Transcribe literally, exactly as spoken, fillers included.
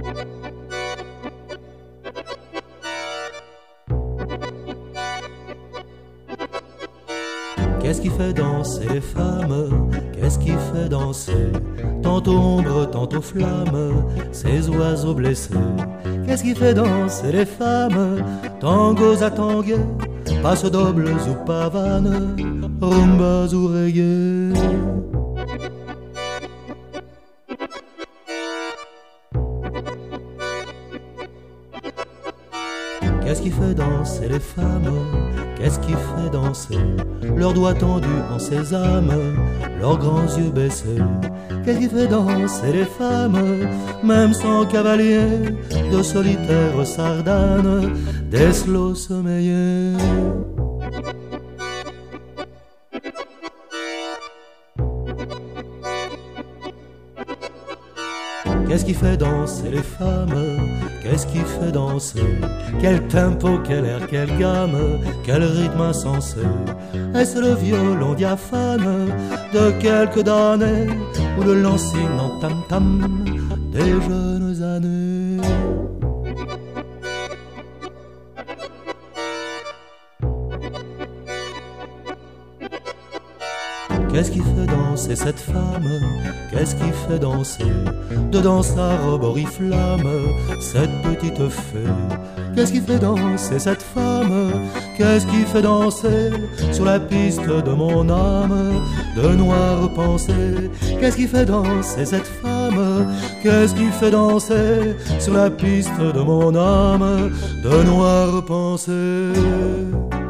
Qu'est-ce qui fait danser les femmes? Qu'est-ce qui fait danser? Tantôt ombre, tantôt flamme, ces oiseaux blessés. Qu'est-ce qui fait danser les femmes? Tangos à tanguer, passe dobles ou pavanes, rumbas ou reggae. Qu'est-ce qui fait danser les femmes? Qu'est-ce qui fait danser leurs doigts tendus en sésame, leurs grands yeux baissés? Qu'est-ce qui fait danser les femmes, même sans cavalier, de solitaires sardanes, des slows sommeillés? Qu'est-ce qui fait danser les femmes? Qu'est-ce qui fait danser? Quel tempo, quel air, quelle gamme, quel rythme insensé? Est-ce le violon diaphane de quelques damnés ou le lancinant tam-tam des jeunes années? Qu'est-ce qui fait danser cette femme? Qu'est-ce qui fait danser dedans sa robe oriflamme cette petite fée? Qu'est-ce qui fait danser cette femme? Qu'est-ce qui fait danser sur la piste de mon âme de noires pensées? Qu'est-ce qui fait danser cette femme? Qu'est-ce qui fait danser sur la piste de mon âme de noires pensées?